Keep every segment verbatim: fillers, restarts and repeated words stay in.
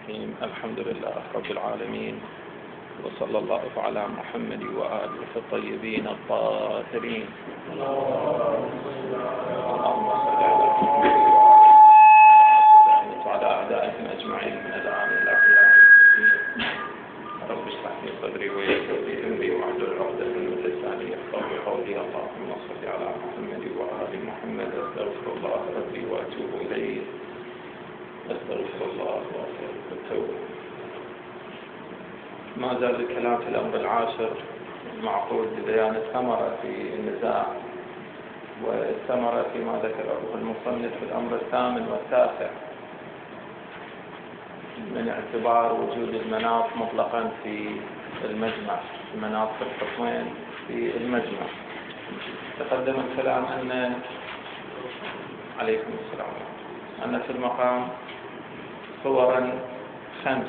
الرحيم. الحمد لله رب العالمين، وصلى الله على محمد وآله الطيبين الطاهرين. اللهم صل على محمد وعلى أعدائهم أجمعين من الآن إلى قيام الدين. رب اشرح لي صدري ويسر لي أمري واحلل عقدة من لساني يفقهوا قولي. اللهم صل على محمد وآل محمد. أستغفر الله ربي وأتوب إليه. أستغفر الله وأستغفر التوبة. ما زال الكلام في الأمر العاشر معقود ببيان الثمرة في النزاع، والثمرة فيما ذكره المصنف في الأمر الثامن والتاسع من اعتبار وجود المناط مطلقا في المجمع، المناط في الحكمين في المجمع. تقدم الكلام أن عليكم السلام أن في المقام صورا خمس.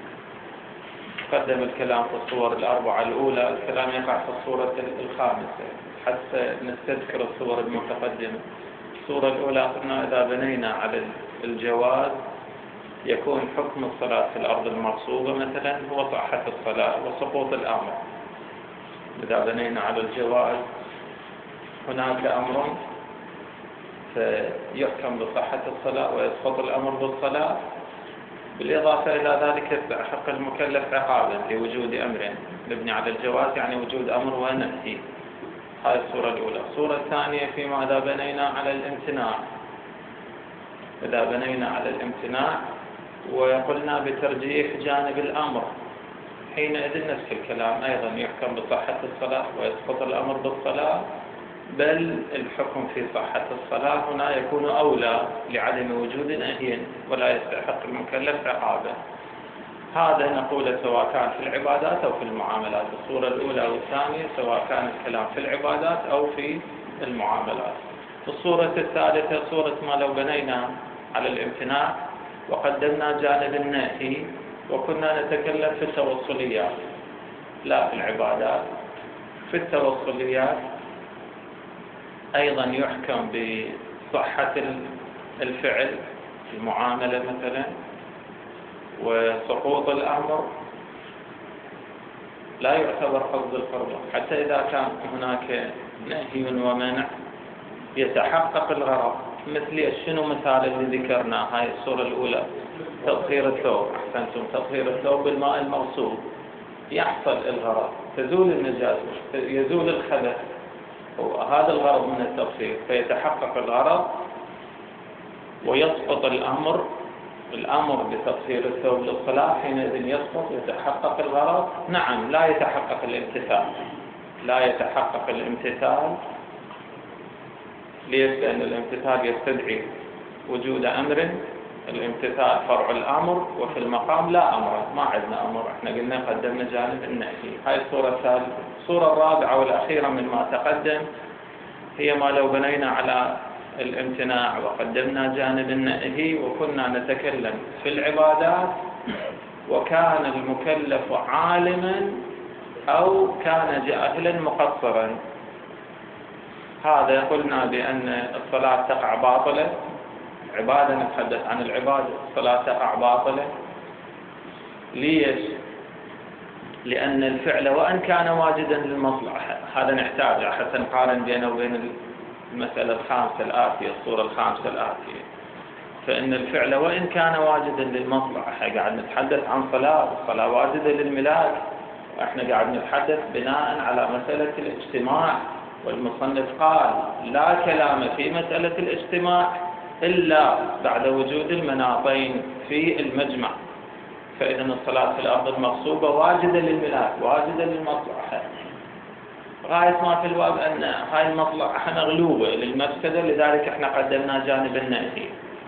قدم الكلام في الصور الأربعة الأولى، الكلام يقع في الصورة الخامسة حتى نستذكر الصور المتقدمة. الصورة الأولى قلنا إذا بنينا على الجواز يكون حكم الصلاة في الأرض المغصوبة مثلا هو صحة الصلاة وسقوط الأمر. إذا بنينا على الجواز هناك أمر فيحكم بصحة الصلاة ويسقط الأمر بالصلاة، بالإضافة إلى ذلك يستحق المكلف عقابا لوجود أمر. نبني على الجواز يعني وجود أمر ونهي. هذه الصورة الأولى. الصورة الثانية فيما إذا بنينا على الامتناع، إذا بنينا على الامتناع وقلنا بترجيح جانب الأمر، حينئذ نفس الكلام أيضا يحكم بصحة الصلاة ويسقط الأمر بالصلاة، بل الحكم في صحة الصلاة هنا يكون أولى لعدم وجود نهي ولا يستحق المكلف عقابه. هذا نقول سواء كان في العبادات أو في المعاملات. الصورة الأولى والثانية سواء كان الكلام في العبادات أو في المعاملات. الصورة الثالثة صورة ما لو بنينا على الامتناع وقدمنا جانب النهي وكنا نتكلم في التوصليات لا في العبادات. في التوصليات أيضا يحكم بصحة الفعل المعاملة مثلا وسقوط الأمر، لا يعتبر قصد القربة حتى إذا كان هناك نهي ومنع يتحقق الغرض. مثل شنو مثال اللي ذكرناه هاي الصورة الأولى؟ تطهير الثوب. أحسنتم، تطهير الثوب بالماء المغصوب يحصل الغرض، تزول النجاسة، يزول الخبث، وهذا الغرض من التطهير، فيتحقق الغرض ويسقط الأمر الأمر بتطهير الثوب للصلاة. حينئذ يسقط يتحقق الغرض. نعم لا يتحقق الامتثال، لا يتحقق الامتثال. ليش؟ لأن الامتثال يستدعي وجود أمر، الامتثال فرع الأمر، وفي المقام لا أمر، ما عندنا أمر، احنا قلنا قدمنا جانب النهي. هاي الصورة الثالثة. الصورة الرابعة والأخيرة من ما تقدم هي ما لو بنينا على الامتناع وقدمنا جانب النهي وكنا نتكلم في العبادات وكان المكلف عالما أو كان جاهلا مقصرا. هذا قلنا بأن الصلاة تقع باطلة. عبادة نتحدث عن العبادة، الصلاة تقع باطلة. ليش؟ لأن الفعل وأن كان واجدا للمصلحة، هذا نحتاج حتى نقارن بينه وبين المسألة الخامسة الآتية، الصورة الخامسة الآتية. فإن الفعل وإن كان واجدا للمصلحة، قاعد نتحدث عن صلاة، الصلاة واجدة للملاك، وإحنا قاعد نتحدث بناء على مسألة الاجتماع. والمصنف قال لا كلام في مسألة الاجتماع إلا بعد وجود المناطين في المجمع. فإذا الصلاة في الأرض المغصوبة واجدة للملاك، واجدة للمصلحة. غاية ما في الباب أن هاي المصلحة مغلوبة للمفسدة، لذلك احنا قدمنا جانب النهي.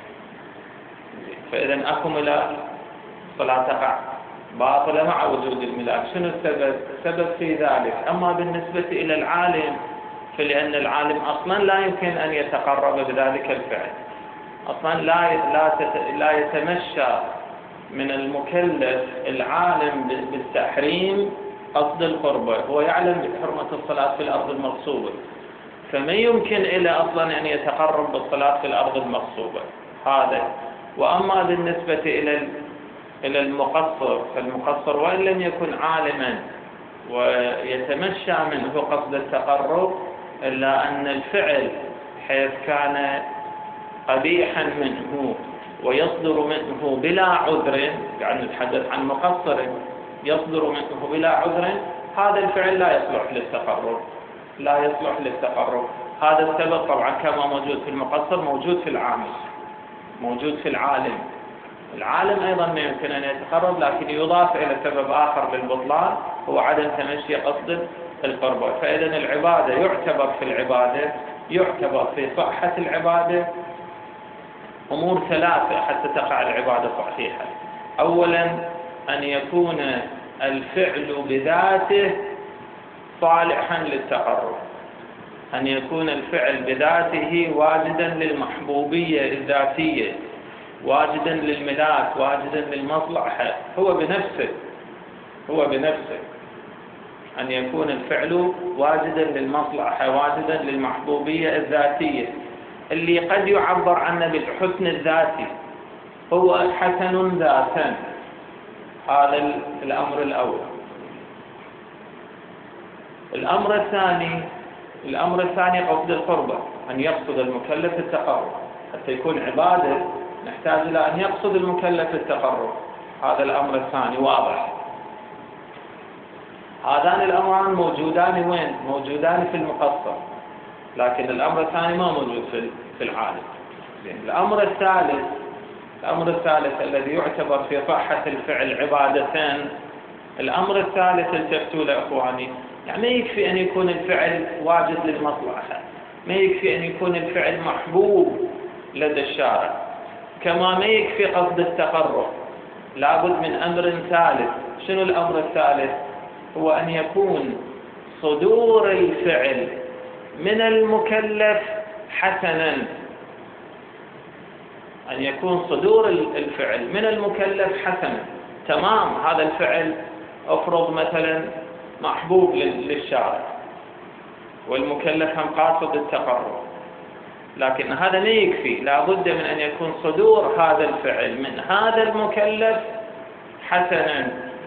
فإذا أكمل الصلاة تقع باطلة مع وجود الملاك. شنو السبب؟ السبب في ذلك أما بالنسبة إلى العالم فلأن العالم أصلا لا يمكن أن يتقرب بذلك الفعل، أصلا لا لا لا يتمشى من المكلف العالم بالتحريم قصد القربة. هو يعلم بحرمة الصلاة في الأرض المغصوبة، فما يمكن إلى أصلا أن يتقرب بالصلاة في الأرض المغصوبة. هذا. وأما بالنسبة إلى إلى المقصر، فالمقصر وإن لم يكن عالما ويتمشى منه قصد التقرب، إلا أن الفعل حيث كان قبيحا منه ويصدر منه بلا عذر، يعني نتحدث عن مقصر يصدر منه بلا عذر، هذا الفعل لا يصلح للتقرب، لا يصلح للتقرب. هذا السبب طبعا كما موجود في المقصر موجود في العامل، موجود في العالم. العالم أيضا ما يمكن أن يتقرب، لكن يضاف إلى سبب آخر للبطلان هو عدم تمشي قصد القربة. فإذا العبادة يعتبر في العبادة، يعتبر في صحة العبادة أمور ثلاثة حتى تقع العبادة صحيحة. أولا أن يكون الفعل بذاته صالحا للتقرب، أن يكون الفعل بذاته واجدا للمحبوبية الذاتية، واجدا للملاك، واجدا للمصلحة، هو بنفسه هو بنفسه أن يكون الفعل واجدا للمصلحة، واجدا للمحبوبية الذاتية اللي قد يعبر عنه بالحسن الذاتي، هو حسن ذاتا. هذا الأمر الأول. الأمر الثاني الأمر الثاني قصد القربة، أن يقصد المكلف التقرب. حتى يكون عبادة نحتاج إلى أن يقصد المكلف التقرب، هذا الأمر الثاني واضح. هذان الأمران موجودان وين؟ موجودان في المقصر، لكن الأمر الثاني ما موجود في العالم. الأمر الثالث الأمر الثالث الذي يعتبر في صحة الفعل عبادتان، الأمر الثالث التفتوا له إخواني، يعني ما يكفي أن يكون الفعل واجد للمصلحة، ما يكفي أن يكون الفعل محبوب لدى الشارع، كما ما يكفي قصد التقرب، لابد من أمر ثالث. شنو الأمر الثالث؟ هو أن يكون صدور الفعل من المكلف حسنا، أن يكون صدور الفعل من المكلف حسنا. تمام، هذا الفعل أفرض مثلا محبوب للشارع والمكلف هم قاصد التقرب، لكن هذا لا يكفي، لا بد من أن يكون صدور هذا الفعل من هذا المكلف حسنا.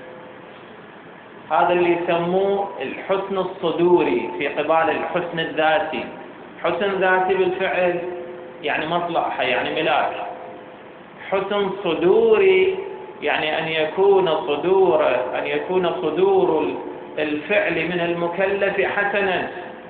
هذا اللي يسموه الحسن الصدوري في قبال الحسن الذاتي. حسن ذاتي بالفعل يعني مصلحة، يعني ملاك. حسن صدوري يعني أن يكون صدور أن يكون صدور الفعل من المكلف حسنا.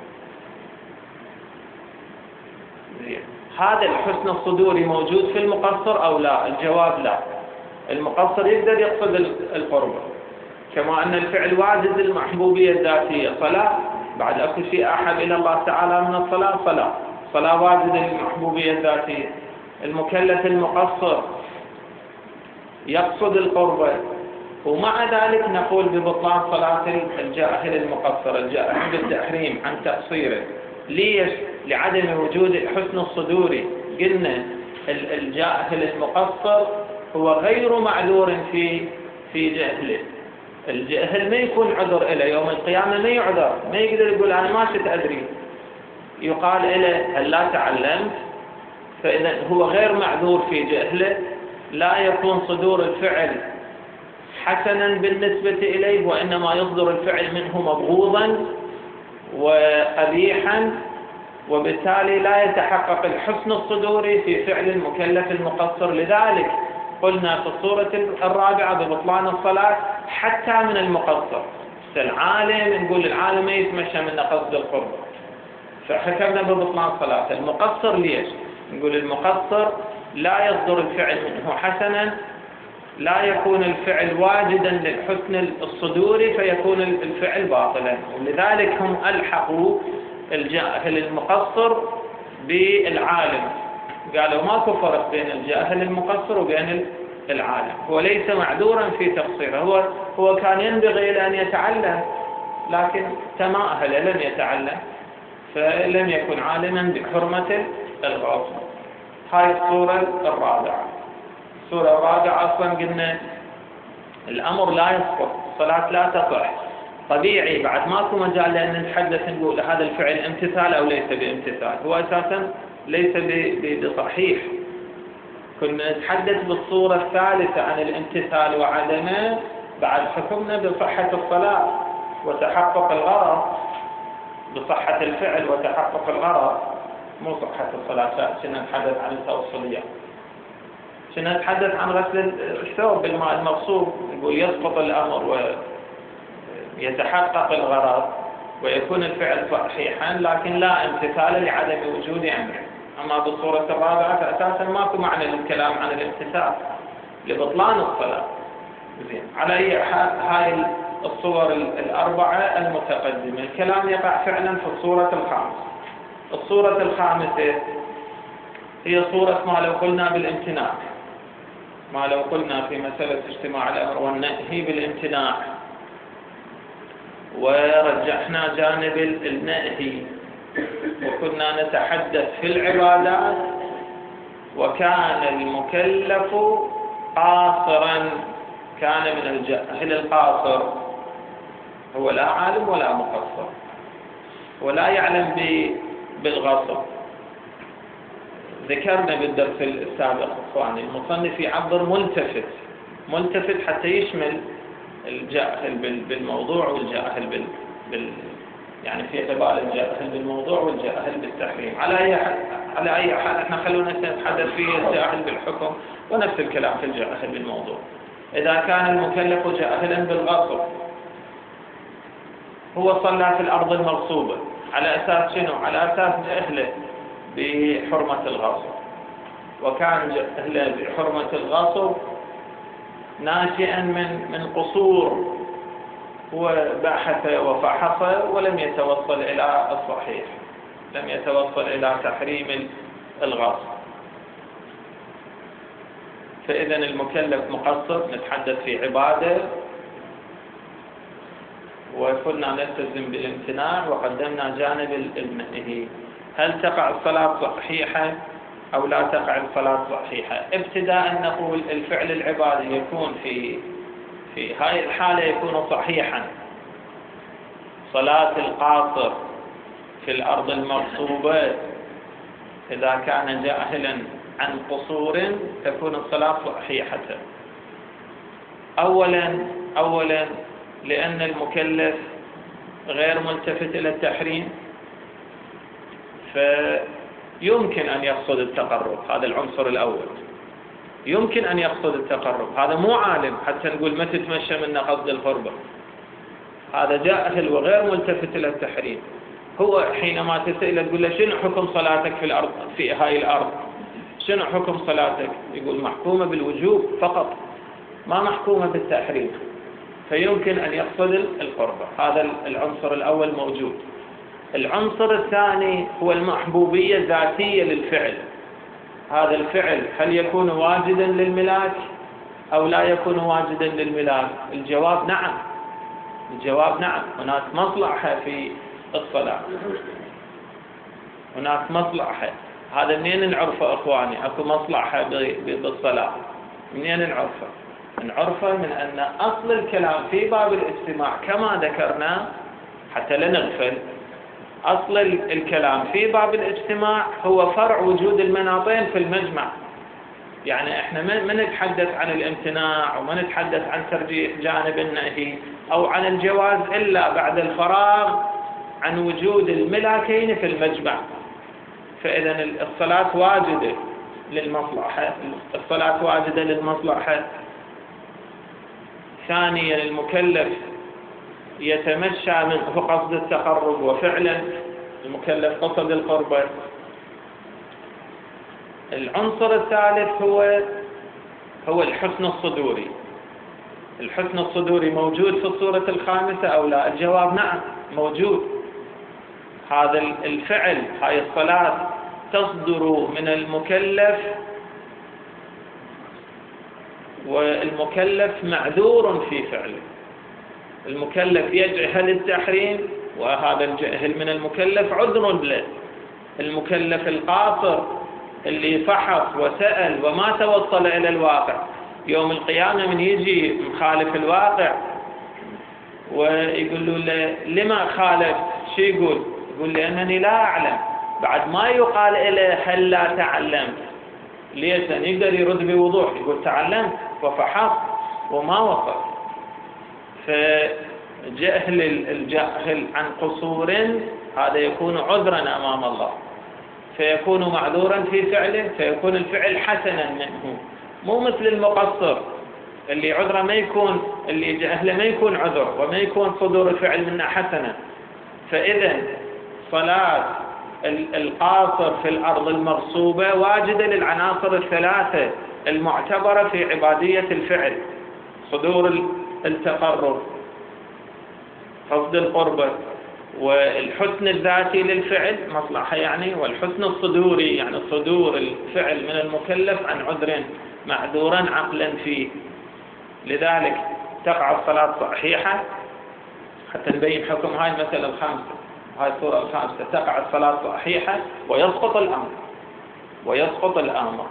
هذا الحسن الصدوري موجود في المقصر أو لا؟ الجواب لا. المقصر يقدر يقصد القربة، كما أن الفعل واجد للمحبوبية الذاتية. صلاة، بعد أكو شيء أحب إلى الله تعالى من الصلاة؟ صلاة صلاة واجد للمحبوبية الذاتية. المكلف المقصر يقصد القربة، ومع ذلك نقول ببطلان صلاة الجاهل المقصر، الجاهل بالتحريم عن تقصيره. ليش؟ لعدم وجود الحسن الصدوري. قلنا الجاهل المقصر هو غير معذور في في جهله. الجهل ما يكون عذر له، يوم القيامة ما يعذر، ما يقدر يقول أنا ما كنت أدري، يقال له هل لا تعلمت؟ فإذا هو غير معذور في جهله. لا يكون صدور الفعل حسنا بالنسبة إليه، وإنما يصدر الفعل منه مبغوضا وقبيحا، وبالتالي لا يتحقق الحسن الصدوري في فعل المكلف المقصر. لذلك قلنا في الصورة الرابعة ببطلان الصلاة حتى من المقصر. العالم نقول العالم ما يتمشى من قصد القرب، فحكمنا ببطلان صلاة. المقصر ليش؟ نقول المقصر لا يصدر الفعل منه حسنا، لا يكون الفعل واجدا للحسن الصدوري، فيكون الفعل باطلا. ولذلك هم ألحقوا الجاهل المقصر بالعالم، قالوا ماكو فرق بين الجاهل المقصر وبين العالم، هو ليس معذورا في تقصيره، هو هو كان ينبغي له أن يتعلم لكن تماهل لم يتعلم، فلم يكن عالما بحرمة الغاصب. هاي الصورة الرابعة. الصورة الرابعة أصلا قلنا الأمر لا يسقط، الصلاة لا تصح، طبيعي، بعد ماكو مجال لأن نتحدث نقول هذا الفعل امتثال أو ليس بامتثال، هو أساسا ليس بصحيح. كنا نتحدث بالصورة الثالثة عن الامتثال وعدمه، بعد حكمنا بصحة الصلاة وتحقق الغرض، بصحة الفعل وتحقق الغرض، مو صحة الصلاة. كنا نتحدث عن التوصلية، كنا نتحدث عن غسل الثوب بالماء المغصوب، نقول يسقط الأمر ويتحقق الغرض ويكون الفعل صحيحا، لكن لا امتثال لعدم وجود أمره. أما بالصورة الرابعة فأساسا ماكو معنى للكلام عن الامتثال لبطلان الصلاة. زين، على أي حال هاي الصور الأربعة المتقدمة الكلام يقع فعلا في الصورة الخامسة. الصورة الخامسة هي صورة ما لو قلنا بالامتناع، ما لو قلنا في مسألة اجتماع الأمر والنهي بالامتناع ورجحنا جانب النهي، وكنا نتحدث في العبادات وكان المكلف قاصرا، كان من الجاهل القاصر، هو لا عالم ولا مقصر ولا يعلم بالغصب. ذكرنا بالدرس السابق اخواني المصنف يعبر ملتفت، ملتفت حتى يشمل الجاهل بالموضوع والجاهل بال, بال يعني في اعتبار الجاهل بالموضوع والجاهل بالتحريم. على اي حال على اي حال احنا خلونا نتحدث في الجاهل بالحكم ونفس الكلام في الجاهل بالموضوع. اذا كان المكلف جاهلا بالغصب، هو صلى في الارض المغصوبه على اساس شنو؟ على اساس جهله بحرمه الغصب، وكان جهله بحرمه الغصب ناشئا من من قصور، وبحث وفحص ولم يتوصل إلى الصحيح، لم يتوصل إلى تحريم الغصب. فإذا المكلف مقصر، نتحدث في عبادة وكنا نلتزم بالامتناع وقدمنا جانب النهي. هل تقع الصلاة صحيحة أو لا تقع الصلاة صحيحة؟ ابتداء نقول الفعل العبادي يكون في في هاي الحالة يكون صحيحا. صلاة القاصر في الأرض المغصوبة إذا كان جاهلا عن قصور تكون الصلاة صحيحة. أولا أولا لأن المكلف غير ملتفت إلى التحريم، فيمكن أن يقصد التقرب، هذا العنصر الأول. يمكن أن يقصد التقرب، هذا مو عالم حتى نقول ما تتمشى منه قصد القربة، هذا جاهل وغير ملتفت إلى التحريم. هو حينما تسأله تقول له شنو حكم صلاتك في الأرض، في هاي الأرض شنو حكم صلاتك؟ يقول محكومة بالوجوب فقط، ما محكومة بالتحريم، فيمكن أن يقصد القربة. هذا العنصر الأول موجود. العنصر الثاني هو المحبوبية الذاتية للفعل. هذا الفعل هل يكون واجدا للملاك أو لا يكون واجدا للملاك؟ الجواب نعم، الجواب نعم. هناك مصلحة في الصلاة، هناك مصلحة. هذا منين نعرفه أخواني؟ أكو مصلحة بالصلاة، منين نعرفه؟ نعرفه من أن أصل الكلام في باب الاجتماع كما ذكرنا حتى لا نغفل. أصل الكلام في باب الاجتماع هو فرع وجود المناطين في المجمع. يعني احنا ما نتحدث عن الامتناع وما نتحدث عن ترجيح جانب النهي أو عن الجواز إلا بعد الفراغ عن وجود الملاكين في المجمع. فإذا الصلاة واجدة للمصلحة، الصلاة واجدة للمصلحة. ثانيا المكلف يتمشى منه قصد التقرب، وفعلا المكلف قصد القربة. العنصر الثالث هو هو الحسن الصدوري. الحسن الصدوري موجود في الصورة الخامسة أو لا؟ الجواب نعم موجود. هذا الفعل، هاي الصلاة تصدر من المكلف، والمكلف معذور في فعله. المكلف يجهل التحريم وهذا الجهل من المكلف عذر له. المكلف القاصر اللي فحص وسأل وما توصل إلى الواقع، يوم القيامة من يجي مخالف الواقع ويقول له لما خالف، شو يقول؟ يقول لأنني لا أعلم. بعد ما يقال إليه هل لا تعلمت، ليش؟ لأن يقدر يرد بوضوح، يقول تعلمت وفحصت وما وصل. فجهل الجاهل عن قصور هذا يكون عذرا أمام الله، فيكون معذورا في فعله، فيكون الفعل حسنا منه، مو مثل المقصر اللي عذره ما يكون، اللي جهله ما يكون عذر وما يكون صدور الفعل منه حسنا. فإذا صلاة القاصر في الأرض المرصوبة واجدة للعناصر الثلاثة المعتبرة في عبادية الفعل: صدور التقرب، قصد القربة، والحسن الذاتي للفعل مصلحة يعني، والحسن الصدوري يعني صدور الفعل من المكلف عن عذر معذورا عقلا فيه. لذلك تقع الصلاة صحيحة. حتى نبين حكم هاي المسألة الخامسة، هاي الصورة الخامسة، تقع الصلاة صحيحة ويسقط الأمر، ويسقط الأمر.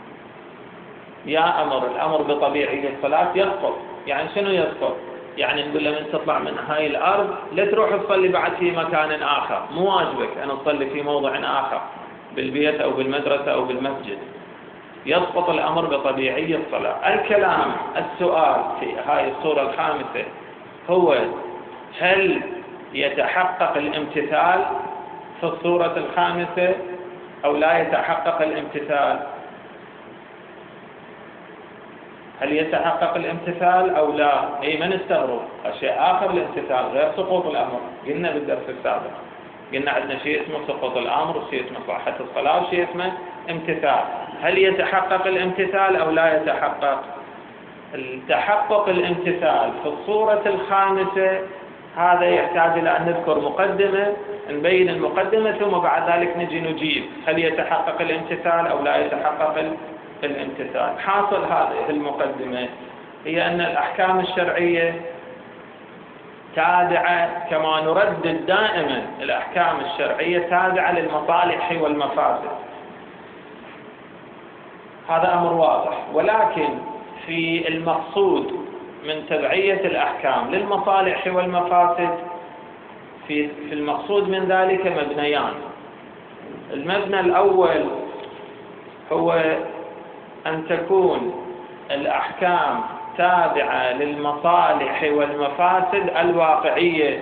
يا أمر الأمر بطبيعي الصلاة يسقط. يعني شنو يسقط؟ يعني نقول لمن تطلع من هاي الأرض لا تروح تصلي بعد في مكان آخر، مو واجبك أن تصلي في موضع آخر، بالبيت أو بالمدرسة أو بالمسجد. يسقط الأمر بطبيعي الصلاة. الكلام السؤال في هاي الصورة الخامسة هو: هل يتحقق الامتثال في الصورة الخامسة أو لا يتحقق الامتثال؟ هل يتحقق الامتثال أو لا؟ أي من استغرب شيء آخر الامتثال غير سقوط الأمر. قلنا بالدرس السابق، قلنا عندنا شيء اسمه سقوط الأمر وشيء اسمه صحة الصلاة وشيء اسمه امتثال. هل يتحقق الامتثال أو لا يتحقق؟ التحقق الامتثال في الصورة الخامسة هذا يحتاج إلى أن نذكر مقدمة، نبين المقدمة ثم بعد ذلك نجي نجيب هل يتحقق الامتثال أو لا يتحقق الامتثال. حاصل هذه المقدمة هي أن الأحكام الشرعية تابعة، كما نردد دائما الأحكام الشرعية تابعة للمصالح والمفاسد، هذا أمر واضح. ولكن في المقصود من تبعية الأحكام للمصالح والمفاسد، في في المقصود من ذلك مبنيان. المبنى الأول هو أن تكون الأحكام تابعة للمصالح والمفاسد الواقعية،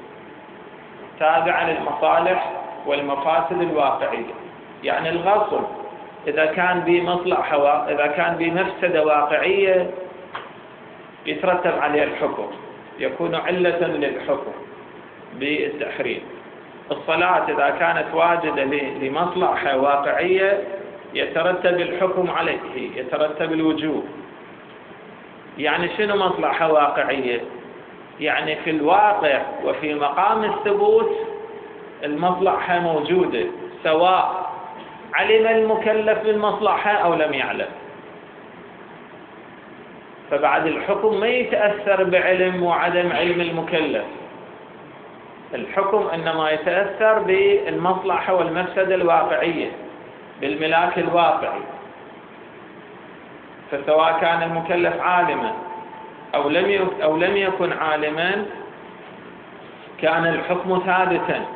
تابعة للمصالح والمفاسد الواقعية. يعني الغصب إذا كان بمصلحة، إذا كان بمفسدة واقعية يترتب عليه الحكم، يكون علة للحكم بالتحريم. الصلاة إذا كانت واجدة لمصلحة واقعية يترتب الحكم عليه، يترتب الوجوب. يعني شنو مصلحة واقعية؟ يعني في الواقع وفي مقام الثبوت المصلحة موجودة، سواء علم المكلف بالمصلحة أو لم يعلم. فبعد الحكم ما يتأثر بعلم وعدم علم المكلف، الحكم إنما يتأثر بالمصلحة والمفسدة الواقعية، بالملاك الواقعي. فسواء كان المكلف عالما أو لم أو لم يكن عالما كان الحكم ثابتا.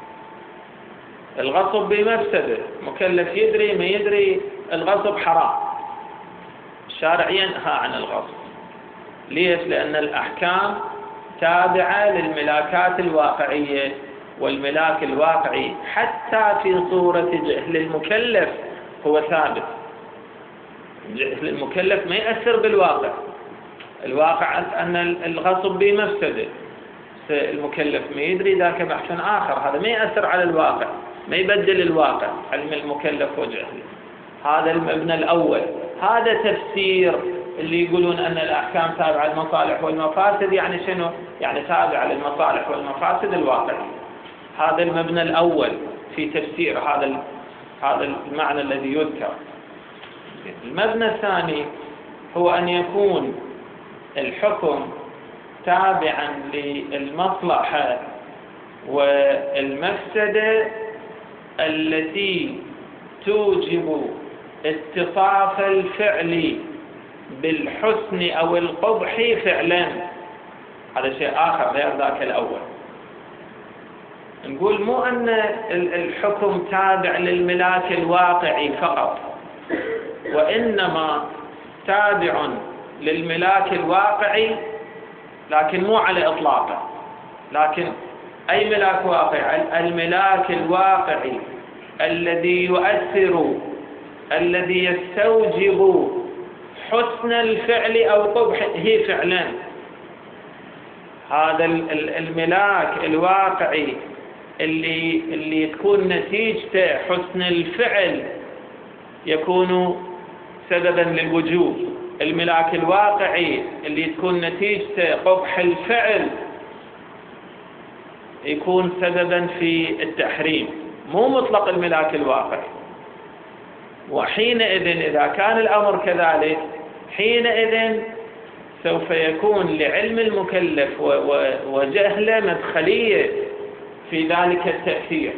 الغصب بمفسده، مكلف يدري ما يدري الغصب حرام، الشارع ينهى عن الغصب. ليش؟ لأن الأحكام تابعة للملاكات الواقعية، والملاك الواقعي حتى في صورة جهل المكلف هو ثابت. جهل المكلف ما يأثر بالواقع، الواقع أن الغصب بمفسده، المكلف ما يدري ذاك بحث آخر، هذا ما يأثر على الواقع، ما يبدل الواقع، علم المكلف وجهله. هذا المبنى الأول. هذا تفسير اللي يقولون أن الأحكام تابعة للمصالح والمفاسد. يعني شنو؟ يعني تابعة للمصالح والمفاسد الواقعية. هذا المبنى الأول في تفسير هذا هذا المعنى الذي يذكر. المبنى الثاني هو أن يكون الحكم تابعا للمصلحة والمفسدة التي توجب اتصاف الفعل بالحسن أو القبح فعلا. هذا شيء آخر غير ذاك الأول. نقول مو أن الحكم تابع للملاك الواقعي فقط، وإنما تابع للملاك الواقعي، لكن مو على إطلاقه. لكن أي ملاك واقعي؟ الملاك الواقعي الذي يؤثر، الذي يستوجب حسن الفعل أو قبحه فعلا. هذا الملاك الواقعي اللي اللي تكون نتيجته حسن الفعل يكون سببا للوجوب. الملاك الواقعي اللي تكون نتيجته قبح الفعل يكون سببا في التحريم، مو مطلق الملاك الواقعي. وحينئذ إذا كان الأمر كذلك، حينئذ سوف يكون لعلم المكلف وجهله مدخلية في ذلك التأثير.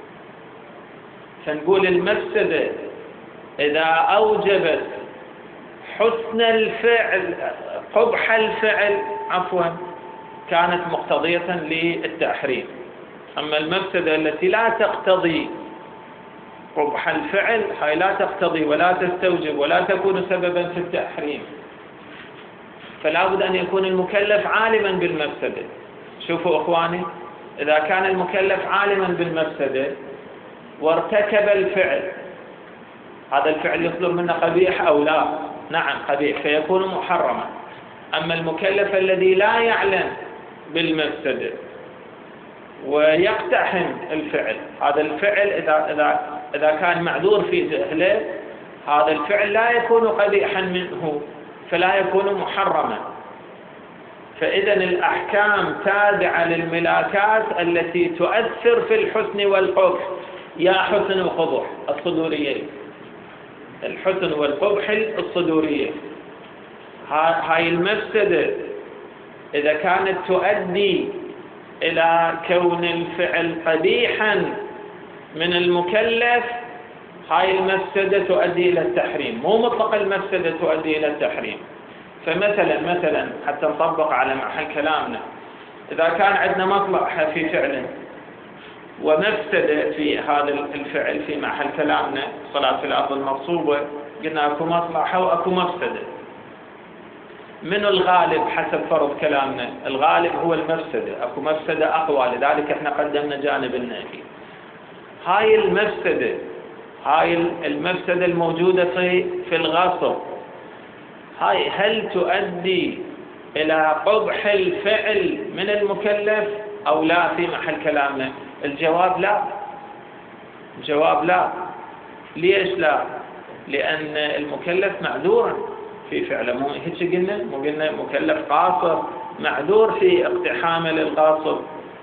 فنقول المفسدة إذا أوجبت حسن الفعل، قبح الفعل عفوا، كانت مقتضية للتحريم. أما المفسدة التي لا تقتضي قبح الفعل، هاي لا تقتضي ولا تستوجب ولا تكون سببا في التحريم، فلا بد أن يكون المكلف عالما بالمفسدة. شوفوا أخواني، إذا كان المكلف عالما بالمفسدة وارتكب الفعل، هذا الفعل يصدر منه قبيح أو لا؟ نعم قبيح، فيكون محرما. أما المكلف الذي لا يعلم بالمفسدة ويقتحم الفعل، هذا الفعل إذا إذا إذا كان معذور في جهله، هذا الفعل لا يكون قبيحا منه، فلا يكون محرما. فإذا الأحكام تابعة للملاكات التي تؤثر في الحسن والقبح، يا حسن وقبح الصدورية، الحسن والقبح الصدورية. هاي المفسدة إذا كانت تؤدي إلى كون الفعل قبيحا من المكلف، هاي المفسدة تؤدي إلى التحريم، مو مطلق المفسدة تؤدي إلى التحريم. فمثلا مثلا حتى نطبق على محل كلامنا، إذا كان عندنا مصلحة في فعل ومفسدة في هذا الفعل في محل كلامنا، صلاة الأرض المغصوبة، قلنا أكو مصلحة وأكو مفسدة. من الغالب حسب فرض كلامنا؟ الغالب هو المفسدة، أكو مفسدة أقوى، لذلك احنا قدمنا جانب النافي. هاي المفسدة، هاي المفسدة الموجودة في في الغصب، هاي هل تؤدي إلى قبح الفعل من المكلف أو لا في محل كلامنا؟ الجواب لا. الجواب لا. ليش لا؟ لأن المكلف معذور في فعله، مو هيك قلنا؟ مو قلنا مكلف قاصر معذور في اقتحامه للغاصب.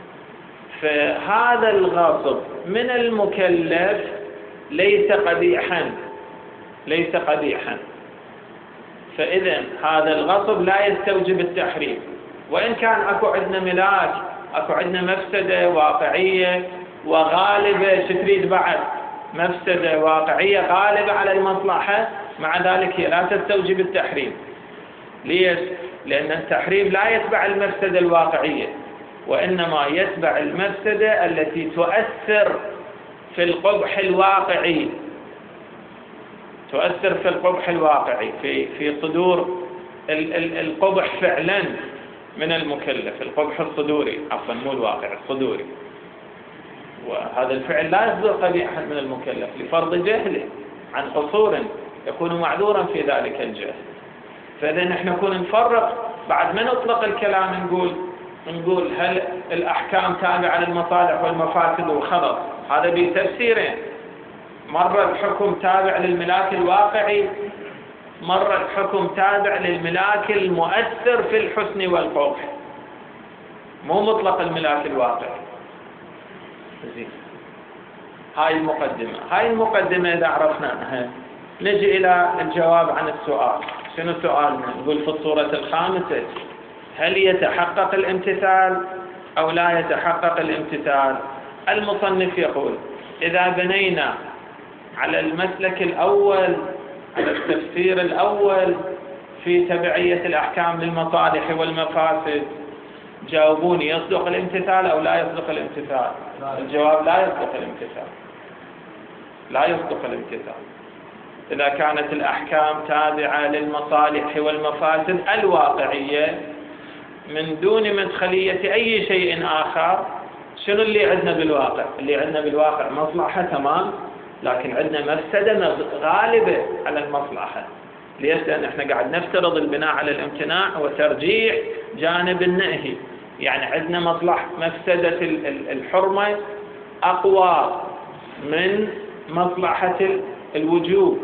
فهذا الغاصب من المكلف ليس قبيحا، ليس قبيحا. فإذا هذا الغصب لا يستوجب التحريم، وإن كان أكو عندنا ملاك، أكو عندنا مفسدة واقعية وغالبة، شتريد بعد مفسدة واقعية غالبة على المصلحة، مع ذلك هي لا تستوجب التحريم. ليش؟ لأن التحريم لا يتبع المفسدة الواقعية، وإنما يتبع المفسدة التي تؤثر في القبح الواقعي، تؤثر في القبح الواقعي، في في صدور القبح فعلا من المكلف، القبح الصدوري، عفوا مو الواقع، الصدوري. وهذا الفعل لا يصدر قبيحا من المكلف لفرض جهله عن قصور، يكون معذورا في ذلك الجهل. فإذا نحن نكون نفرق بعد ما نطلق الكلام، نقول نقول هل الأحكام تابعة للمصالح والمفاسد والخطر؟ هذا بتفسيرين، مرة الحكم تابع للملاك الواقعي، مرة الحكم تابع للملاك المؤثر في الحسن والقبح، مو مطلق الملاك الواقعي. زين، هاي المقدمة. هاي المقدمة إذا عرفناها نجي إلى الجواب عن السؤال. شنو سؤالنا؟ نقول في الصورة الخامسة هل يتحقق الامتثال أو لا يتحقق الامتثال؟ المصنف يقول إذا بنينا على المسلك الأول، على التفسير الأول في تبعية الأحكام للمصالح والمفاسد، جاوبوني، يصدق الامتثال أو لا يصدق الامتثال؟ الجواب لا يصدق الامتثال، لا يصدق الامتثال. إذا كانت الأحكام تابعة للمصالح والمفاسد الواقعية من دون مدخلية أي شيء آخر، شنو اللي عندنا بالواقع؟ اللي عندنا بالواقع مصلحة تمام، لكن عندنا مفسدة غالبة على المصلحة. ليش؟ لأن احنا قاعد نفترض البناء على الامتناع وترجيح جانب النهي، يعني عندنا مصلحة مفسدة الحرمة أقوى من مصلحة الوجوب.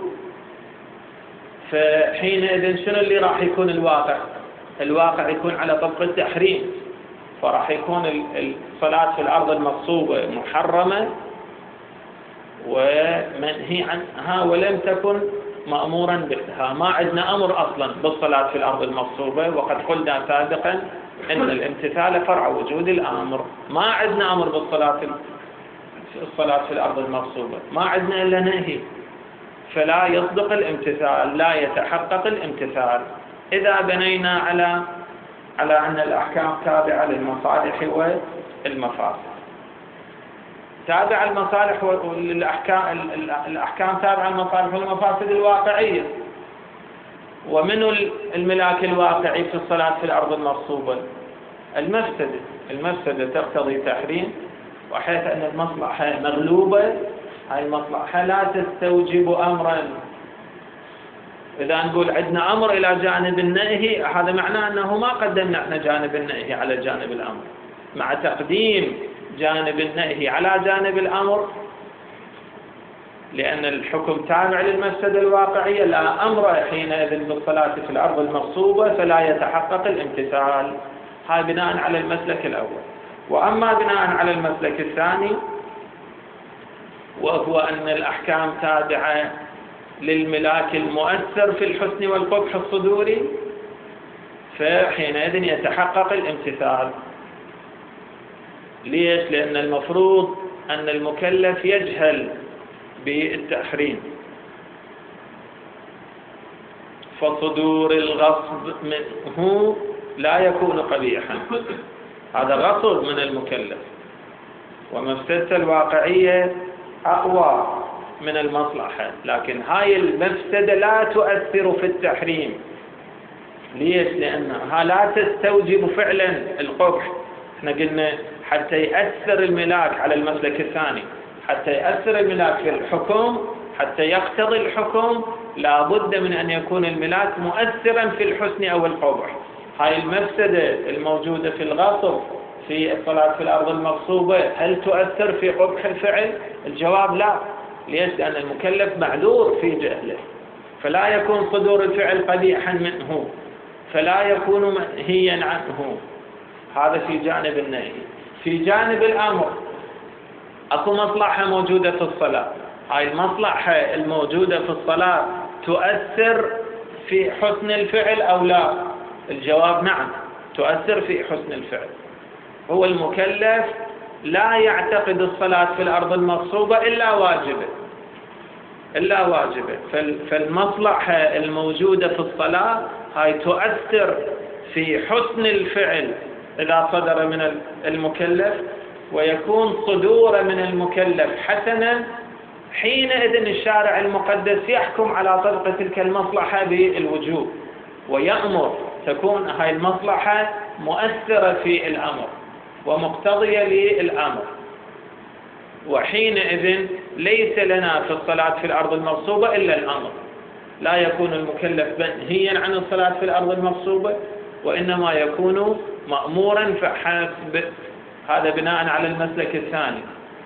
فحينئذ شنو اللي راح يكون الواقع؟ الواقع يكون على طبق التحريم، فراح يكون الصلاة في الأرض المغصوبة محرمة ومنهي عنها ولم تكن مأمورا بها. ما عندنا أمر أصلا بالصلاة في الأرض المغصوبة، وقد قلنا سابقا أن الامتثال فرع وجود الأمر. ما عندنا أمر بالصلاة الصلاة في الأرض المغصوبة، ما عندنا إلا نهي، فلا يصدق الامتثال، لا يتحقق الامتثال. إذا بنينا على على أن الأحكام تابعة للمصالح والمفاسد، تابعة المصالح والأحكام الأحكام تابعة المصالح والمفاسد الواقعية. ومن الملاك الواقعي في الصلاة في الأرض المغصوبة؟ المفسدة. المفسدة تقتضي تحريم، وحيث أن المصلحة مغلوبة، هاي المصلحة لا تستوجب أمرا. إذا نقول عندنا أمر إلى جانب النهي، هذا معناه أنه ما قدمنا احنا جانب النهي على جانب الأمر. مع تقديم جانب النهي على جانب الأمر، لأن الحكم تابع للمفسدة الواقعية، لا أمر حينئذ بالصلاة في الأرض المغصوبة، فلا يتحقق الامتثال. هاي بناء على المسلك الأول. وأما بناء على المسلك الثاني، وهو أن الأحكام تابعة للملاك المؤثر في الحسن والقبح الصدوري، فحينئذ يتحقق الامتثال. ليش؟ لأن المفروض أن المكلف يجهل بالتحريم، فصدور الغصب منه لا يكون قبيحا، هذا غصب من المكلف، ومفسدته الواقعية أقوى من المصلحة، لكن هاي المفسدة لا تؤثر في التحريم. ليش؟ لأنها لا تستوجب فعلا القبح. احنا قلنا حتى يأثر الملاك على المسلك الثاني، حتى يأثر الملاك في الحكم، حتى يقتضي الحكم، لا بد من أن يكون الملاك مؤثرا في الحسن أو القبح. هاي المفسدة الموجودة في الغصب في الصلاة في الأرض المغصوبة هل تؤثر في قبح الفعل؟ الجواب لا. ليش؟ لأن المكلف معذور في جهله، فلا يكون صدور الفعل قبيحا منه، فلا يكون منهيا عنه. هذا في جانب النهي. في جانب الأمر أكو مصلحة موجودة في الصلاة، هاي المصلحة الموجودة في الصلاة تؤثر في حسن الفعل أو لا؟ الجواب نعم، تؤثر في حسن الفعل. هو المكلف لا يعتقد الصلاة في الأرض المغصوبة إلا واجبة، إلا واجبة. فالمصلحة الموجودة في الصلاة هاي تؤثر في حسن الفعل إذا صدر من المكلف، ويكون صدور من المكلف حسنا، حينئذ الشارع المقدس يحكم على طبق تلك المصلحة بالوجوب ويأمر، تكون هاي المصلحة مؤثرة في الأمر ومقتضية للأمر. وحينئذ ليس لنا في الصلاة في الأرض المغصوبة إلا الأمر، لا يكون المكلف منهيا عن الصلاة في الأرض المغصوبة، وإنما يكون مأمورا فحسب. هذا بناء على المسلك الثاني.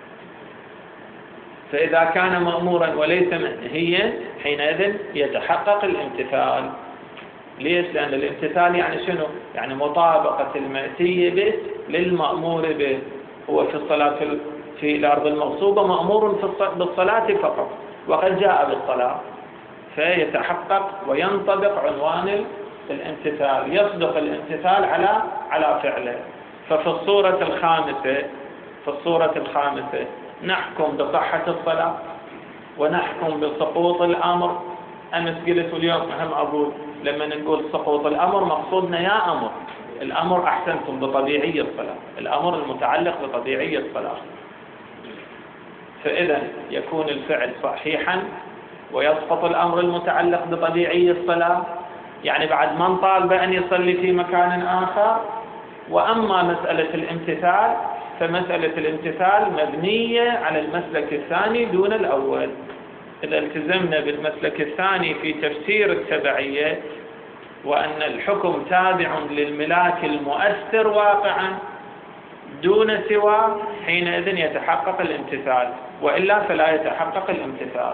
فإذا كان مأمورا وليس منهيا حينئذ يتحقق الامتثال. ليش؟ لأن الامتثال يعني شنو؟ يعني مطابقة المأتي به للمأمور به. هو في الصلاة في, في الأرض المغصوبة مأمور بالصلاة فقط، وقد جاء بالصلاة، فيتحقق وينطبق عنوان الامتثال، يصدق الامتثال على على فعله. ففي الصورة الخامسة في الصورة الخامسة نحكم بصحة الصلاة ونحكم بسقوط الأمر. أمس قلت اليوم أهم أقول لما نقول سقوط الأمر مقصودنا يا أمر الأمر أحسنتم بطبيعي الصلاة، الأمر المتعلق بطبيعي الصلاة. فإذا يكون الفعل صحيحا ويسقط الأمر المتعلق بطبيعي الصلاة، يعني بعد ما نطالب أن يصلي في مكان آخر. وأما مسألة الامتثال فمسألة الامتثال مبنية على المسلك الثاني دون الأول. إذا التزمنا بالمسلك الثاني في تفسير التبعية وأن الحكم تابع للملاك المؤثر واقعا دون سوى، حينئذ يتحقق الامتثال، وإلا فلا يتحقق الامتثال.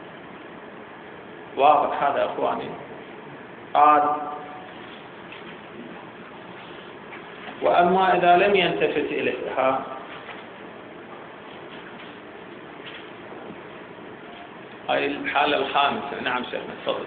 واضح هذا أخواني؟ قال: وأما إذا لم يلتفت إليها، هاي الحالة الخامسة. نعم شيخنا تفضل.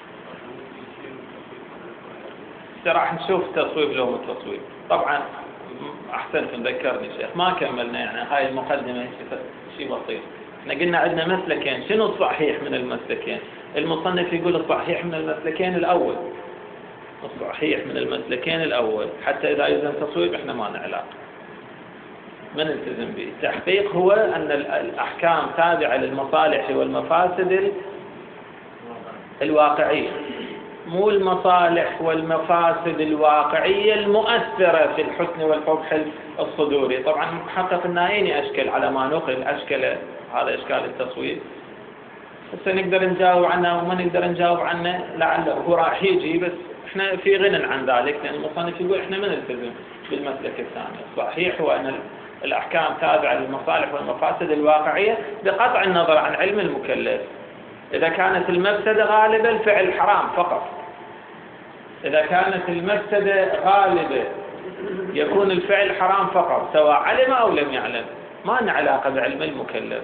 راح نشوف تصويب لو التصويب. طبعا أحسنت ذكرني شيخ، ما كملنا يعني هاي المقدمة شيء بسيط. احنا قلنا عندنا مسلكين، شنو الصحيح من المسلكين؟ المصنف يقول الصحيح من المسلكين الأول، الصحيح من المسلكين الأول، حتى إذا يلزم تصويب احنا ما نعلاق ما نلتزم به. التحقيق هو أن الأحكام تابعة للمصالح والمفاسد الواقعية، مو المصالح والمفاسد الواقعية المؤثرة في الحسن والقبح الصدوري. طبعا محقق النايني أشكل على ما نقل، أشكل هذا إشكال التصوير. هسه نقدر نجاوب عنه وما نقدر نجاوب عنه، لعله هو راح يجي، بس احنا في غنى عن ذلك، لأن المصنف يقول احنا ما نلتزم بالمسلك الثاني. الصحيح هو أن الأحكام تابعة للمصالح والمفاسد الواقعية بقطع النظر عن علم المكلف. إذا كانت المفسدة غالبة الفعل حرام فقط، إذا كانت المفسدة غالبة يكون الفعل حرام فقط، سواء علم أو لم يعلم، ما له علاقة بعلم المكلف.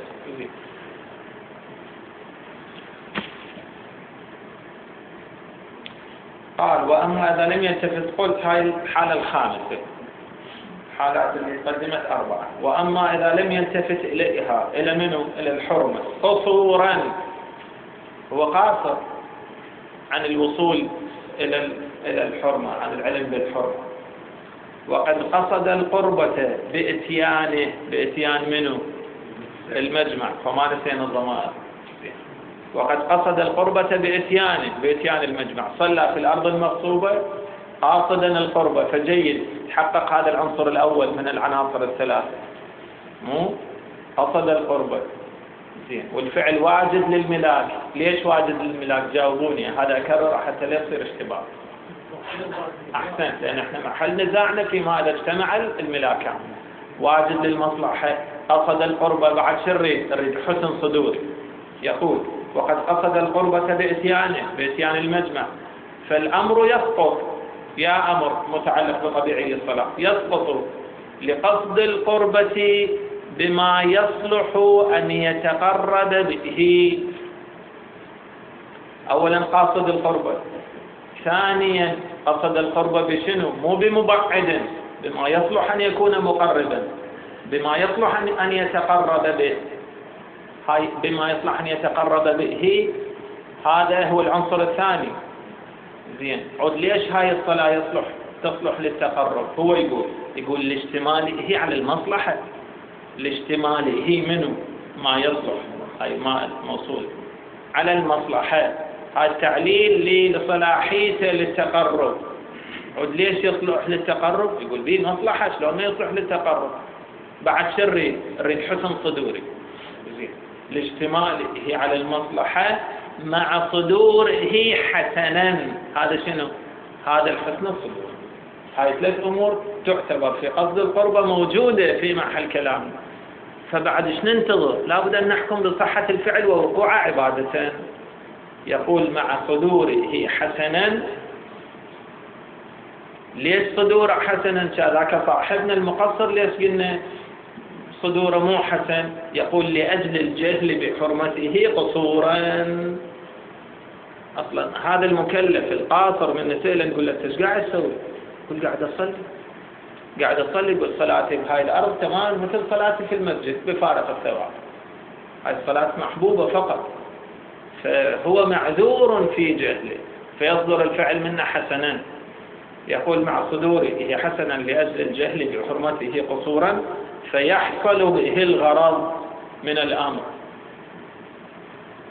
قال: وأما إذا لم يلتفت، قلت هاي الحالة الخامسة، حالات اللي قدمت أربعة. وأما إذا لم يلتفت إليها، إلى منه؟ إلى الحرمة قصورا، هو قاصر عن الوصول إلى إلى الحرمة، عن العلم بالحرمة، وقد قصد القربة بإتيانه، بإتيان منه؟ المجمع، فما نسينا الضمائر. وقد قصد القربة بإتيانه، بإتيان المجمع، صلى في الأرض المغصوبة قاصدا القربة، فجيد تحقق هذا العنصر الأول من العناصر الثلاثة، مو قصد القربة زين. والفعل واجد للملاك. ليش واجد للملاك؟ جاوبوني، هذا أكرر حتى لا يصير اشتباه. أحسنت، لأن احنا محل نزاعنا فيما إذا اجتمع الملاكان. واجد للمصلحة، قصد القربة، بعد شريد نريد حسن صدوري. يقول: وقد قصد القربة بإتيانه، بإتيان المجمع، فالأمر يسقط. يا أمر متعلق بطبيعي الصلاة يسقط لقصد القربة بما يصلح أن يتقرب به. أولا قاصد القربة، ثانيا قصد القربة بشنو؟ مو بمبعد، بما يصلح أن يكون مقربا، بما يصلح أن يتقرب به. هاي بما يصلح أن يتقرب به، هذا هو العنصر الثاني. زين، عود ليش هاي الصلاة يصلح تصلح للتقرب؟ هو يقول يقول لاشتماله على المصلحة، لاشتماله منه ما يصلح، هاي ما موصول على المصلحة. هذا التعليل لصلاحيته للتقرب. عود ليش يصلح للتقرب؟ يقول به مصلحة، شلون ما يصلح للتقرب؟ بعد شر نريد حسن صدوري. زين، لاشتماله على المصلحة مع صدوره حسنا. هذا شنو؟ هذا الحسن الصدور. هاي ثلاث أمور تعتبر في قصد القربة موجودة في محل كلامنا. فبعد ايش ننتظر؟ لابد أن نحكم بصحة الفعل ووقوع عبادة. يقول مع صدوره حسنا. ليش صدوره حسنا؟ ذاك صاحبنا المقصر ليش قلنا صدوره مو حسن؟ يقول لأجل الجهل بحرمته قصورا. أصلا هذا المكلف القاصر من نسأله نقول له ايش قاعد تسوي؟ يقول قاعد أصلي، قاعد أصلي. يقول صلاتي بهاي الأرض تمام مثل صلاتي في المسجد بفارق الثواب، هاي الصلاة محبوبة فقط. فهو معذور في جهله فيصدر الفعل منه حسنا. يقول مع صدوره حسنا لأجل الجهل بحرمته قصورا، فيحصل به الغرض من الأمر،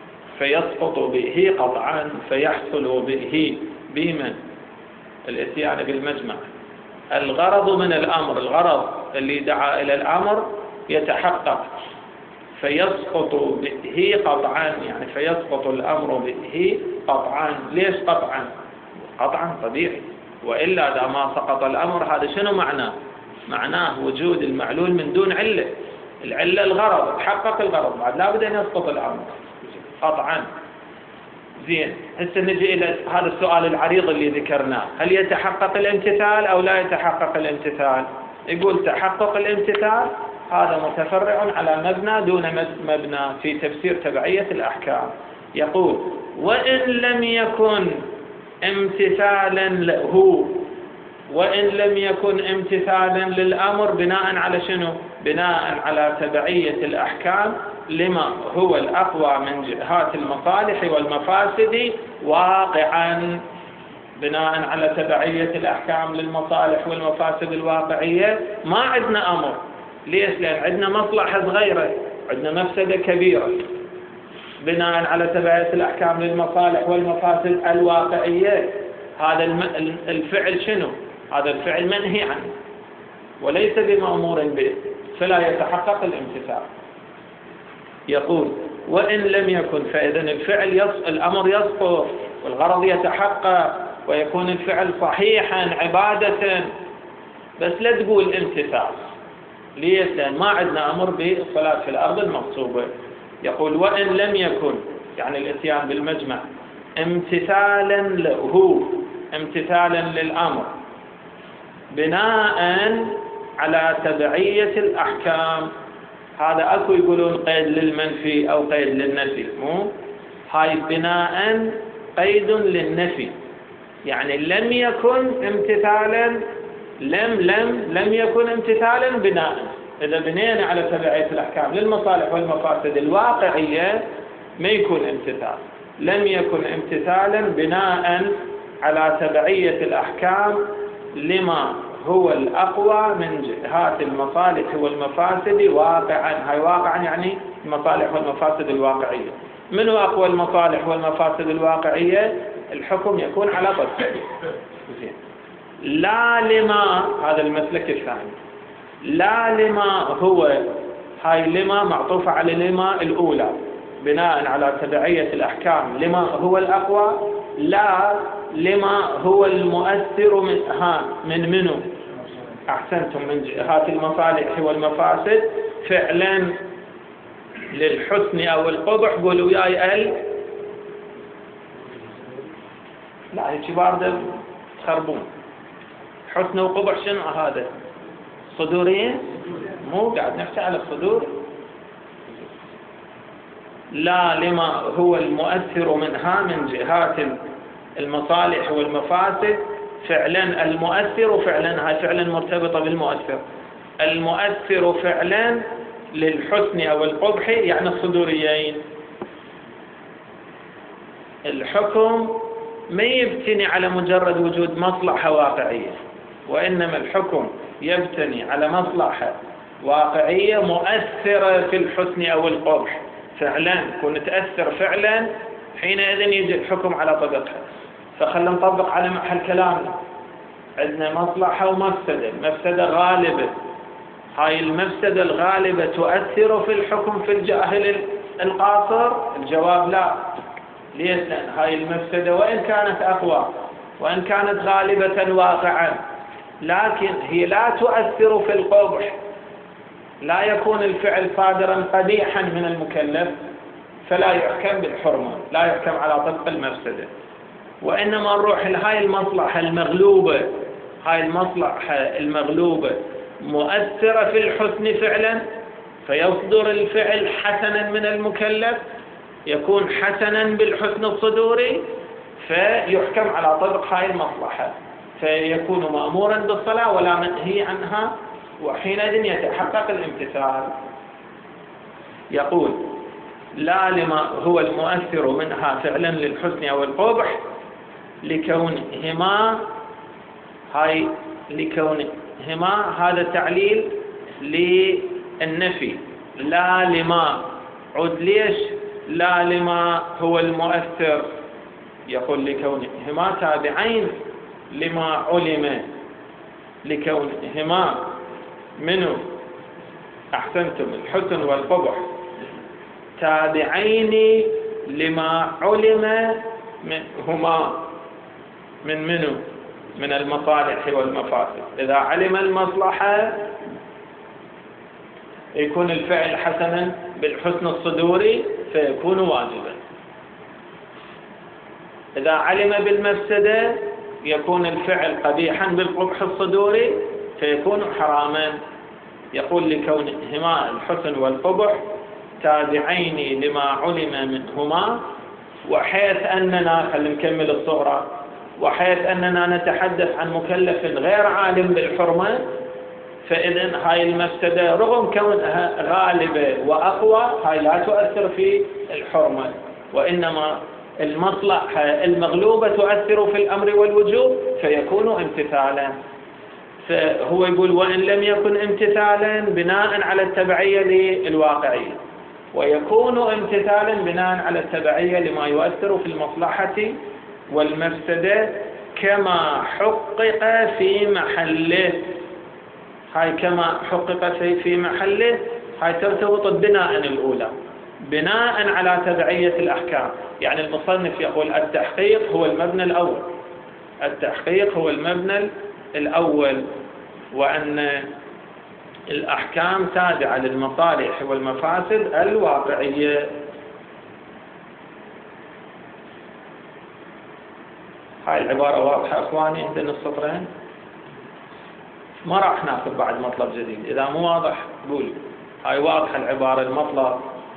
فيسقط به قطعا، فيحصل به بمن الاتيان بالمجمع. الغرض من الأمر، الغرض اللي دعا إلى الأمر يتحقق، فيسقط به قطعا، يعني فيسقط الأمر به قطعا. ليش قطعا؟ قطعا طبيعي، وإلا إذا ما سقط الأمر هذا شنو معناه؟ معناه وجود المعلول من دون علة. العلة الغرض، تحقق الغرض، بعد لا بد أن يسقط الأمر قطعا. زين، هسه نجي إلى هذا السؤال العريض اللي ذكرناه، هل يتحقق الامتثال أو لا يتحقق الامتثال؟ يقول تحقق الامتثال هذا متفرع على مبنى دون مبنى في تفسير تبعية الأحكام. يقول وإن لم يكن امتثالا له، وإن لم يكن امتثالا للأمر بناء على شنو؟ بناء على تبعية الأحكام لما هو الأقوى من جهات المصالح والمفاسد واقعا. بناء على تبعية الأحكام للمصالح والمفاسد الواقعية ما عندنا أمر. ليش؟ لأن عندنا مصلحة صغيرة، عندنا مفسدة كبيرة. بناء على تبعية الأحكام للمصالح والمفاسد الواقعية، هذا الفعل شنو؟ هذا الفعل منهي عنه وليس بمأمور به، فلا يتحقق الامتثال. يقول وإن لم يكن، فإذا الفعل يص... الأمر يسقط والغرض يتحقق ويكون الفعل صحيحا عبادة، بس لا تقول امتثال. ليش؟ لأن ما عندنا أمر بالصلاة في الأرض المغصوبة. يقول وإن لم يكن، يعني الاتيان بالمجمع، امتثالا له، امتثالا للأمر بناء على تبعية الأحكام. هذا أكو يقولون قيد للمنفي أو قيد للنفي، مو هاي بناء قيد للنفي، يعني لم يكن امتثالا، لم لم لم يكن امتثالا بناء. إذا بنينا على تبعية الأحكام للمصالح والمفاسد الواقعية ما يكون امتثال. لم يكن امتثالا بناء على تبعية الأحكام لما هو الأقوى من جهات المصالح والمفاسد واقعا. هاي واقعا يعني المصالح والمفاسد الواقعية. من هو أقوى المصالح والمفاسد الواقعية؟ الحكم يكون على طرفين. لا لما، هذا المسلك الثاني، لا لما هو، هاي لما معطوفة على لما الأولى بناء على تبعية الأحكام لما هو الأقوى، لا لما هو المؤثر من ها من منه. أحسنتم، من جهات المصالح والمفاسد فعلا للحسن أو القبح. قولوا وياي ال لا هيك باردة تخربون. حسن وقبح شنو هذا؟ صدورين؟ مو قاعد نحكي على الصدور. لا لما هو المؤثر منها من جهات المصالح والمفاسد فعلا المؤثر، فعلا هاي فعلا مرتبطة بالمؤثر، المؤثر فعلا للحسن أو القبح يعني الصدوريين. الحكم ما يبتني على مجرد وجود مصلحة واقعية، وإنما الحكم يبتني على مصلحة واقعية مؤثرة في الحسن أو القبح فعلا، كون تأثر فعلا، حينئذ يجي الحكم على طبقها. فخلنا نطبق على محل كلامنا. عندنا مصلحة ومفسدة، مفسدة غالبة، هاي المفسدة الغالبة تؤثر في الحكم في الجاهل القاصر؟ الجواب لا. ليش؟ لأن هاي المفسدة وإن كانت أقوى وإن كانت غالبة واقعا، لكن هي لا تؤثر في القبح. لا يكون الفعل صادرا قبيحا من المكلف فلا يحكم بالحرمة، لا يحكم على طبق المفسدة، وإنما نروح لهاي المصلحة المغلوبة. هاي المصلحة المغلوبة مؤثرة في الحسن فعلا، فيصدر الفعل حسنا من المكلف، يكون حسنا بالحسن الصدوري، فيحكم على طبق هاي المصلحة، فيكون مأمورا بالصلاة ولا منهي عنها، وحينئذ يتحقق الامتثال. يقول لا لما هو المؤثر منها فعلا للحسن أو القبح لكونهما، هاي لكونهما هذا تعليل للنفي. لا لما عد ليش؟ لا لما هو المؤثر، يقول لكونهما تابعين لما علم، لكونهما منه أحسنتم الحسن والقبح تابعين لما علم هما من منه من المصالح والمفاسد. إذا علم المصلحة يكون الفعل حسنا بالحسن الصدوري فيكون واجبا، إذا علم بالمفسدة يكون الفعل قبيحا بالقبح الصدوري فيكون حراما. يقول لكونهما الحسن والقبح تابعين لما علم منهما، وحيث أننا خلينا نكمل الصورة، وحيث أننا نتحدث عن مكلف غير عالم بالحرمة، فإذن هاي المفسدة رغم كونها غالبة وأقوى هاي لا تؤثر في الحرمة، وإنما المصلحة المغلوبة تؤثر في الأمر والوجوب فيكون امتثالا. فهو يقول وإن لم يكن امتثالا بناء على التبعية للواقعية، ويكون امتثالا بناء على التبعية لما يؤثر في المصلحة والمفسدة كما حقق في محله. هاي كما حقق في محله هاي ترتبط بناء الأولى، بناء على تبعية الأحكام. يعني المصنف يقول التحقيق هو المبنى الأول، التحقيق هو المبنى الأول، وأن الأحكام تابعة للمصالح والمفاسد الواقعية. هاي العبارة واضحة أخواني عندنا السطرين؟ ما راح ناخذ بعد مطلب جديد، إذا مو واضح قولوا. هاي واضحة العبارة المطلب.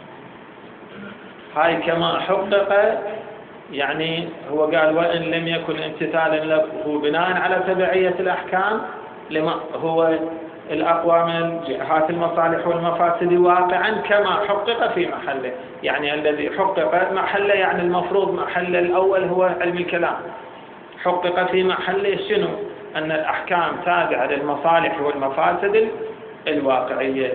هاي كما حقق، يعني هو قال وإن لم يكن امتثالا له بناء على تبعية الأحكام لما هو الأقوى من جهات المصالح والمفاسد واقعا كما حقق في محله. يعني الذي حقق محله يعني المفروض محل الأول هو علم الكلام، حقق في محله شنو؟ أن الأحكام تابعة للمصالح والمفاسد الواقعية.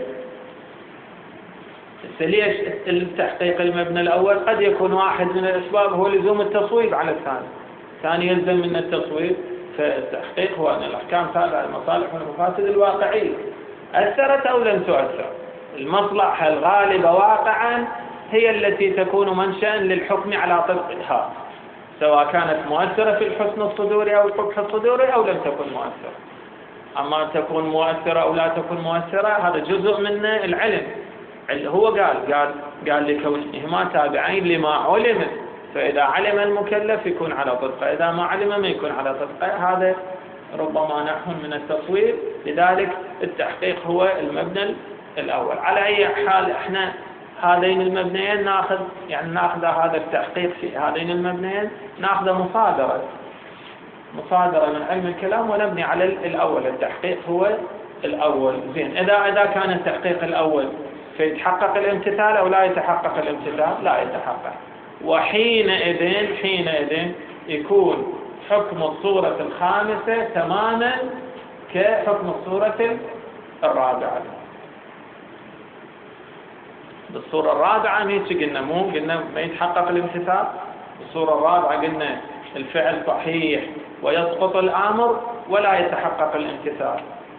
ليش التحقيق المبنى الأول؟ قد يكون واحد من الأسباب هو لزوم التصويب على الثاني، ثاني يلزم من التصويب، فالتحقيق هو أن الأحكام تابعة للمصالح والمفاسد الواقعية. أثرت أو لم تؤثر، المصلحة الغالبة واقعا هي التي تكون منشأ للحكم على طبقها، سواء كانت مؤثرة في الحسن الصدوري أو القبح الصدوري أو لم تكن مؤثرة. أما تكون مؤثرة أو لا تكون مؤثرة هذا جزء من العلم. هو قال قال قال لكونهما تابعين لما علم، فإذا علم المكلف يكون على طبقه، إذا ما علم ما يكون على طبقه. هذا ربما نحو من التصوير، لذلك التحقيق هو المبنى الأول. على أي حال احنا هذين المبنيين ناخذ، يعني ناخذ هذا التحقيق في هذين المبنيين ناخذ مصادرة مصادرة من علم الكلام ونبني على الأول. التحقيق هو الأول. زين، إذا إذا كان التحقيق الأول فيتحقق الامتثال أو لا يتحقق الامتثال؟ لا يتحقق. وحينئذ حينئذ يكون حكم الصورة الخامسة تماما كحكم الصورة الرابعة. بالصورة الرابعة هيك قلنا مو قلنا ما يتحقق الامتثال، بالصورة الرابعة قلنا الفعل صحيح ويسقط الأمر ولا يتحقق الامتثال.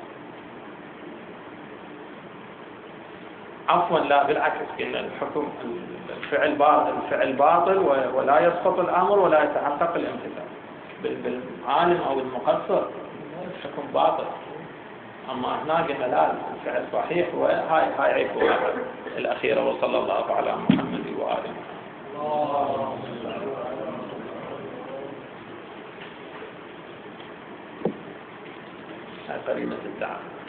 عفوا لا بالعكس، قلنا الحكم الفعل باطل الفعل باطل ولا يسقط الأمر ولا يتحقق الامتثال. بالعالم أو المقصر الحكم باطل، أما هنا قلنا لا الفعل صحيح، وهاي هاي عيبها الأخيرة. وصلى الله على محمد وآله. هاي قرينة الدعاء.